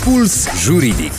Puls Juridic.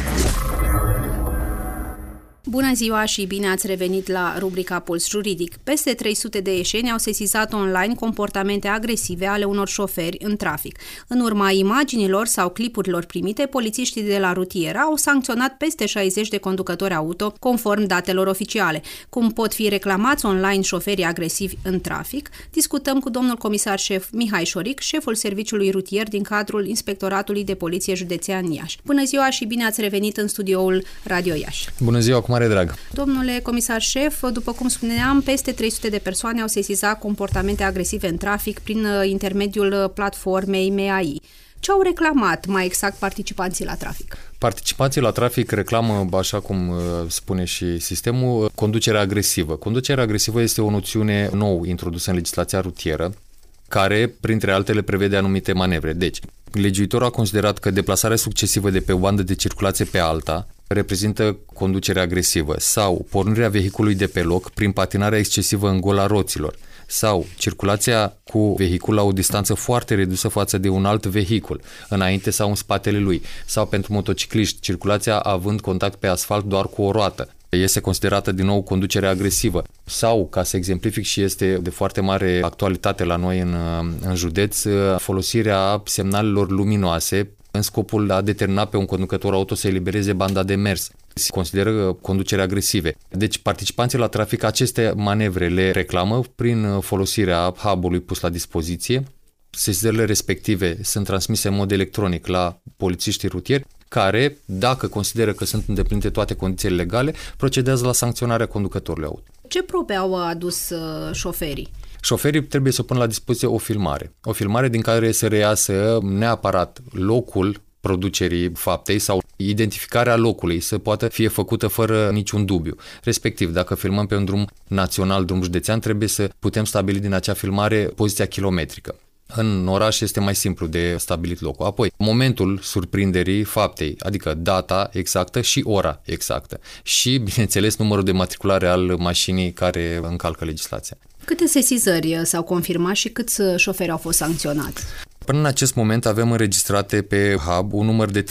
Bună ziua și bine ați revenit la rubrica Puls Juridic. Peste 300 de ieșeni au sesizat online comportamente agresive ale unor șoferi în trafic. În urma imaginilor sau clipurilor primite, polițiștii de la rutieră au sancționat peste 60 de conducători auto, conform datelor oficiale. Cum pot fi reclamați online șoferii agresivi în trafic? Discutăm cu domnul comisar șef Mihai Șoric, șeful serviciului rutier din cadrul Inspectoratului de Poliție Județean Iași. Bună ziua și bine ați revenit în studioul Radio Iași. Bună ziua, cu mare drag. Domnule comisar șef, după cum spuneam, peste 300 de persoane au sesizat comportamente agresive în trafic prin intermediul platformei MEAI. Ce au reclamat mai exact participanții la trafic? Participanții la trafic reclamă, așa cum spune și sistemul, conducerea agresivă. Conducerea agresivă este o noțiune nou introdusă în legislația rutieră, care, printre altele, prevede anumite manevre. Deci, legiuitorul a considerat că deplasarea succesivă de pe o bandă de circulație pe alta reprezintă conducere agresivă sau pornirea vehiculului de pe loc prin patinarea excesivă în gola roților sau circulația cu vehicul la o distanță foarte redusă față de un alt vehicul, înainte sau în spatele lui, sau pentru motocicliști, circulația având contact pe asfalt doar cu o roată. Este considerată din nou conducere agresivă. Sau, ca să exemplific și este de foarte mare actualitate la noi în județ, folosirea semnalelor luminoase în scopul de a determina pe un conducător auto să elibereze banda de mers. Se consideră conducere agresive. Deci participanții la trafic aceste manevre le reclamă prin folosirea hub-ului pus la dispoziție. Sesizările respective sunt transmise în mod electronic la polițiștii rutieri, care, dacă consideră că sunt îndeplinite toate condițiile legale, procedează la sancționarea conducătorului auto. Ce probe au adus șoferii? Șoferii trebuie să pună la dispoziție o filmare. O filmare din care să reiasă neapărat locul producerii faptei sau identificarea locului să poată fi făcută fără niciun dubiu. Respectiv, dacă filmăm pe un drum național, drum județean, trebuie să putem stabili din acea filmare poziția kilometrică. În oraș este mai simplu de stabilit locul. Apoi, momentul surprinderii faptei, adică data exactă și ora exactă. Și, bineînțeles, numărul de matriculare al mașinii care încalcă legislația. Câte sesizări s-au confirmat și câți șoferi au fost sancționați? Până în acest moment avem înregistrate pe hub un număr de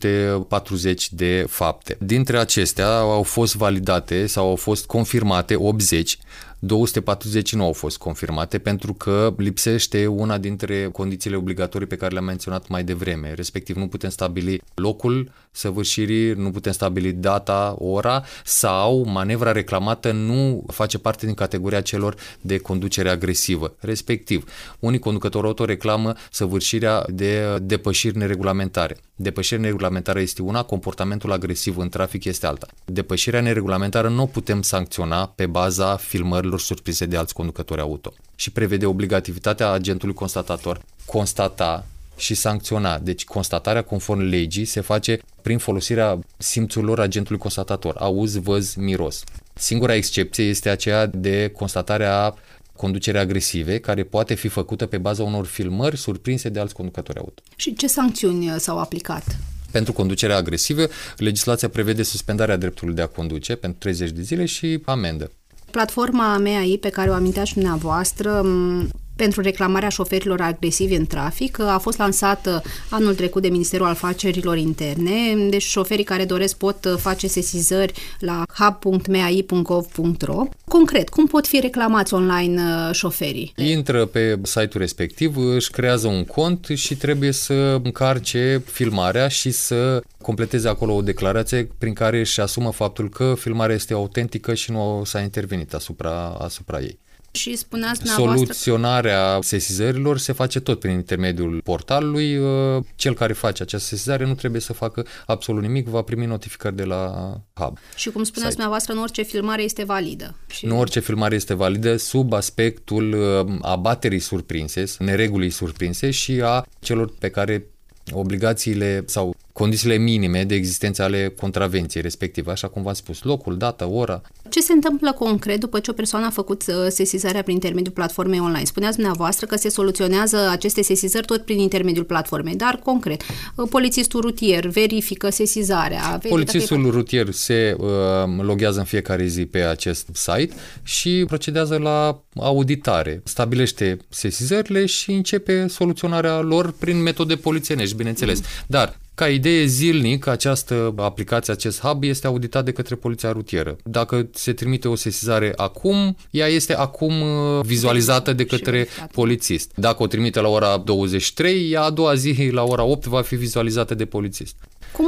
340 de fapte. Dintre acestea au fost validate sau au fost confirmate 80, 240 nu au fost confirmate pentru că lipsește una dintre condițiile obligatorii pe care le-am menționat mai devreme. Respectiv, nu putem stabili locul săvârșirii, nu putem stabili data, ora sau manevra reclamată nu face parte din categoria celor de conducere agresivă. Respectiv, unii conducători auto reclamă săvârșirea de depășiri neregulamentare. Depășirea neregulamentară este una, comportamentul agresiv în trafic este alta. Depășirea neregulamentară nu o putem sancționa pe baza filmărilor surprinse de alți conducători auto și prevede obligativitatea agentului constatator constata și sancționa. Deci constatarea conform legii se face prin folosirea simțurilor agentului constatator. Auz, văz, miros. Singura excepție este aceea de constatarea conducere agresive, care poate fi făcută pe baza unor filmări surprinse de alți conducători auto. Și ce sancțiuni s-au aplicat? Pentru conducerea agresivă, legislația prevede suspendarea dreptului de a conduce pentru 30 de zile și amendă. Platforma MEAI, pe care o aminteați și dumneavoastră, pentru reclamarea șoferilor agresivi în trafic, a fost lansată anul trecut de Ministerul Afacerilor Interne, deci șoferii care doresc pot face sesizări la hub.meai.gov.ro. Concret, cum pot fi reclamați online șoferii? Intră pe site-ul respectiv, își creează un cont și trebuie să încarce filmarea și să completeze acolo o declarație prin care își asumă faptul că filmarea este autentică și nu s-a intervenit asupra ei. Și spuneați dumneavoastră... Soluționarea sesizărilor se face tot prin intermediul portalului. Cel care face această sesizare nu trebuie să facă absolut nimic, va primi notificări de la hub. Și cum spuneați dumneavoastră, nu orice filmare este validă. Nu orice filmare este validă sub aspectul abaterii surprinse, neregulii surprinse și a celor pe care obligațiile sau condițiile minime de existență ale contravenției respective, așa cum v-am spus, locul, data, ora. Ce se întâmplă concret după ce o persoană a făcut sesizarea prin intermediul platformei online? Spuneați dumneavoastră că se soluționează aceste sesizări tot prin intermediul platformei, dar concret, polițistul rutier verifică sesizarea. Polițistul rutier se loghează în fiecare zi pe acest site și procedează la auditare, stabilește sesizările și începe soluționarea lor prin metode polițienești, bineînțeles. Dar Ca idee, zilnic, această aplicație, acest hub este auditat de către poliția rutieră. Dacă se trimite o sesizare acum, ea este acum vizualizată de către polițist. Dacă o trimite la ora 23, ea a doua zi, la ora 8, va fi vizualizată de polițist. Cum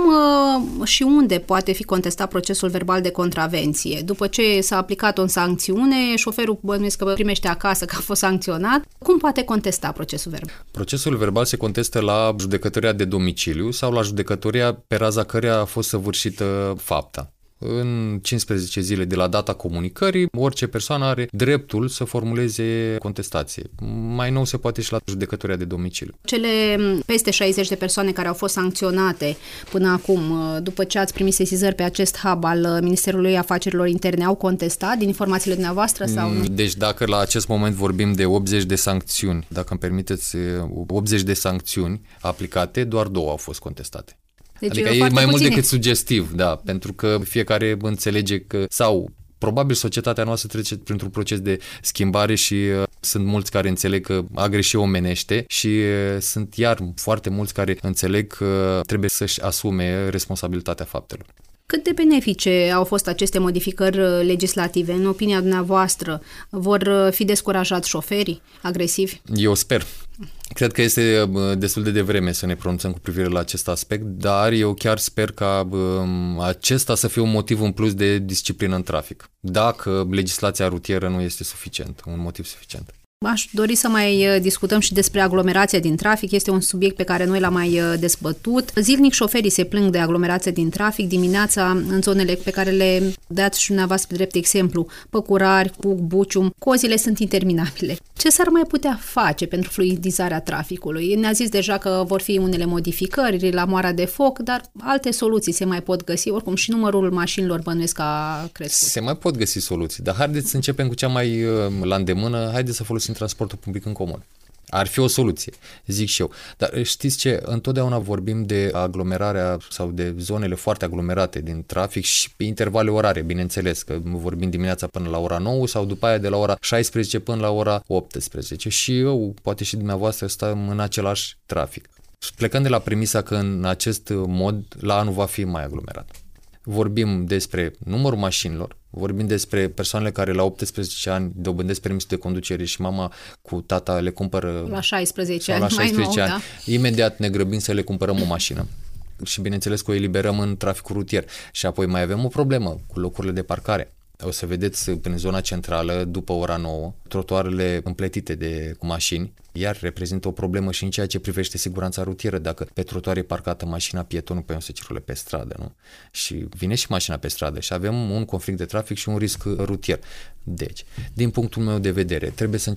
și unde poate fi contestat procesul verbal de contravenție? După ce s-a aplicat o sancțiune, șoferul bănuiesc că primește acasă că a fost sancționat. Cum poate contesta procesul verbal? Procesul verbal se contestă la judecătoria de domiciliu sau la judecătoria pe raza căreia a fost săvârșită fapta. În 15 zile de la data comunicării, orice persoană are dreptul să formuleze contestație. Mai nou se poate și la judecătoria de domiciliu. Cele peste 60 de persoane care au fost sancționate până acum, după ce ați primit sesizări pe acest hub al Ministerului Afacerilor Interne, au contestat din informațiile dumneavoastră sau nu? Deci dacă la acest moment vorbim de 80 de sancțiuni, dacă îmi permiteți, 80 de sancțiuni aplicate, doar 2 au fost contestate. Deci adică e mai mult decât sugestiv, da, pentru că fiecare înțelege că, sau probabil societatea noastră trece printr-un proces de schimbare și sunt mulți care înțeleg că a greși omenește și sunt iar foarte mulți care înțeleg că trebuie să-și asume responsabilitatea faptelor. Cât de benefice au fost aceste modificări legislative? În opinia dumneavoastră, vor fi descurajați șoferii agresivi? Eu sper. Cred că este destul de devreme să ne pronunțăm cu privire la acest aspect, dar eu chiar sper ca acesta să fie un motiv în plus de disciplină în trafic, dacă legislația rutieră nu este suficient, un motiv suficient. Aș dori să mai discutăm și despre aglomerația din trafic. Este un subiect pe care noi l-am mai dezbătut. Zilnic șoferii se plâng de aglomerație din trafic. Dimineața, în zonele pe care le dați și dumneavoastră drept exemplu, Păcurari, Cuc, Bucium, cozile sunt interminabile. Ce s-ar mai putea face pentru fluidizarea traficului? Ne-a zis deja că vor fi unele modificări la moara de foc, dar alte soluții se mai pot găsi. Oricum și numărul mașinilor bănuiesc a crescut. Se mai pot găsi soluții, dar haideți să începem cu cea mai la îndemână. Haideți să folosim transportul public în comun. Ar fi o soluție, zic și eu. Dar știți ce? Întotdeauna vorbim de aglomerarea sau de zonele foarte aglomerate din trafic și pe intervale orare, bineînțeles, că vorbim dimineața până la ora 9 sau după aia de la ora 16 până la ora 18. Și eu, poate și dumneavoastră, stăm în același trafic. Plecând de la premisa că în acest mod la anul va fi mai aglomerat. Vorbim despre numărul mașinilor, vorbim despre persoanele care la 18 ani dobândesc permisul de conducere și mama cu tata le cumpără la 16 ani, la 16 ani. Da. Imediat ne grăbim să le cumpărăm o mașină. Și bineînțeles că o eliberăm în traficul rutier. Și apoi mai avem o problemă cu locurile de parcare. O să vedeți prin zona centrală, după ora 9, trotuarele împletite cu mașini, iar reprezintă o problemă și în ceea ce privește siguranța rutieră. Dacă pe trotuar e parcată mașina, pietonul pe să circule pe stradă, nu? Și vine și mașina pe stradă și avem un conflict de trafic și un risc rutier. Deci, din punctul meu de vedere,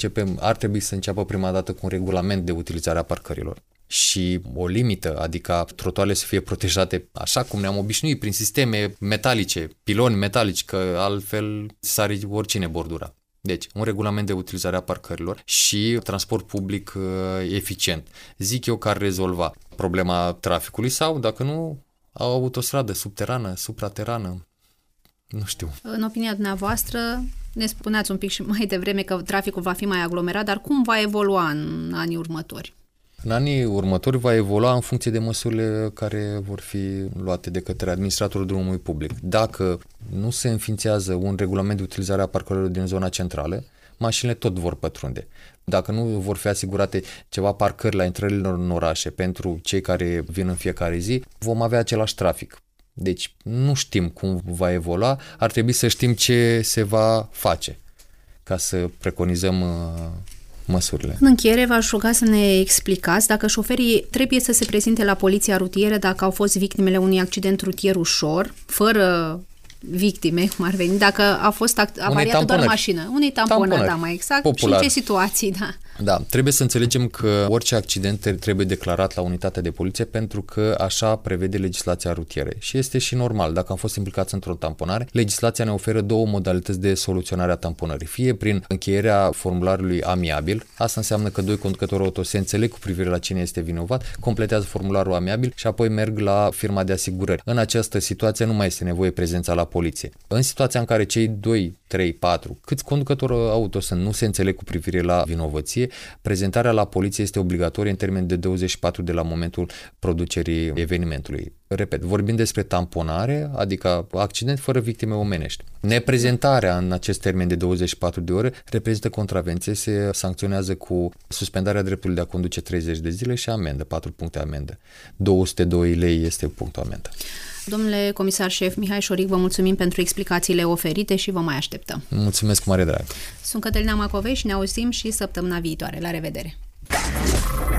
ar trebui să înceapă prima dată cu un regulament de utilizare a parcărilor și o limită, adică trotuarele să fie protejate așa cum ne-am obișnuit, prin sisteme metalice, piloni metalici, că altfel sare oricine bordura. Deci, un regulament de utilizare a parcărilor și transport public eficient. Zic eu că ar rezolva problema traficului sau, dacă nu, o autostradă subterană, supraterană, nu știu. În opinia dumneavoastră, ne spuneați un pic și mai devreme că traficul va fi mai aglomerat, dar cum va evolua în anii următori? În anii următori va evolua în funcție de măsurile care vor fi luate de către administratorul drumului public. Dacă nu se înființează un regulament de utilizare a parcărilor din zona centrală, mașinile tot vor pătrunde. Dacă nu vor fi asigurate ceva parcări la intrările în orașe pentru cei care vin în fiecare zi, vom avea același trafic. Deci nu știm cum va evolua, ar trebui să știm ce se va face ca să preconizăm măsurile. În încheiere, v-aș ruga să ne explicați dacă șoferii trebuie să se prezinte la poliția rutieră dacă au fost victimele unui accident rutier ușor, fără victime, cum ar veni, dacă a fost avariată doar mașină. Unei tamponări, da, mai exact. Popular. Și în ce situații, da. Da, trebuie să înțelegem că orice accident trebuie declarat la unitatea de poliție pentru că așa prevede legislația rutieră. Și este și normal. Dacă am fost implicați într-o tamponare, legislația ne oferă 2 modalități de soluționare a tamponării. Fie prin încheierea formularului amiabil, asta înseamnă că 2 conducători auto se înțeleg cu privire la cine este vinovat, completează formularul amiabil și apoi merg la firma de asigurări. În această situație nu mai este nevoie prezența la poliție. În situația în care cei 2, 3, 4, câți conducători auto sunt, nu se înțeleg cu privire la vinovăție, poliție, prezentarea la poliție este obligatorie în termen de 24 de la momentul producerii evenimentului. Repet, vorbim despre tamponare, adică accident fără victime omenești. Neprezentarea în acest termen de 24 de ore reprezintă contravenție, se sancționează cu suspendarea dreptului de a conduce 30 de zile și amendă, 4 puncte amendă. 202 lei este punctul amendă. Domnule comisar șef Mihai Șoric, vă mulțumim pentru explicațiile oferite și vă mai așteptăm. Mulțumesc cu mare drag. Sunt Cătălina Macovei și ne auzim și săptămâna viitoare. La revedere!